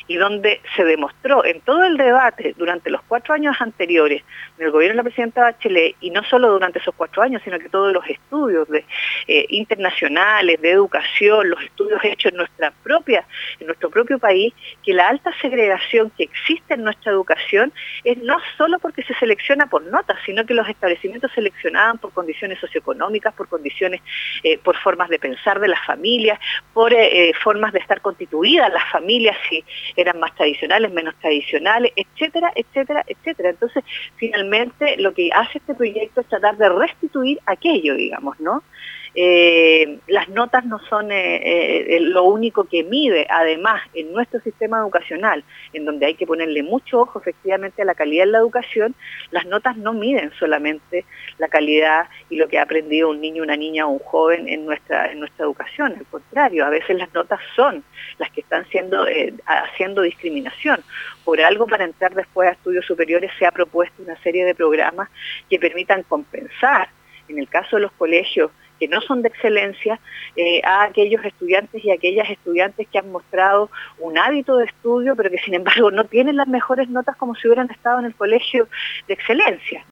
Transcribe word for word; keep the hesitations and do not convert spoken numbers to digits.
y donde se demostró en todo el debate durante los cuatro años anteriores del gobierno de la presidenta Bachelet, y no solo durante esos cuatro años, sino que todos los estudios de, eh, internacionales de educación, los estudios hechos en nuestra propia, en nuestro propio país, que la alta segregación que existe en nuestra educación es no solo porque se selecciona por notas, sino que los establecimientos seleccionaban por condiciones socioeconómicas, por condiciones, eh, por formas de pensar de las familias, por eh, formas de estar constituidas las familias, si eran más tradicionales, menos tradicionales, etcétera, etcétera, etcétera. Entonces, finalmente, lo que hace este proyecto es tratar de restituir aquello, digamos, ¿no? Eh, las notas no son eh, eh, lo único que mide, además, en nuestro sistema educacional, en donde hay que ponerle mucho ojo efectivamente a la calidad de la educación. Las notas no miden solamente la calidad y lo que ha aprendido un niño, una niña o un joven en nuestra, en nuestra educación. Al contrario, a veces las notas son las que están siendo, eh, haciendo discriminación. Por algo, para entrar después a estudios superiores se ha propuesto una serie de programas que permitan compensar, en el caso de los colegios que no son de excelencia, eh, a aquellos estudiantes y aquellas estudiantes que han mostrado un hábito de estudio, pero que sin embargo no tienen las mejores notas como si hubieran estado en el colegio de excelencia.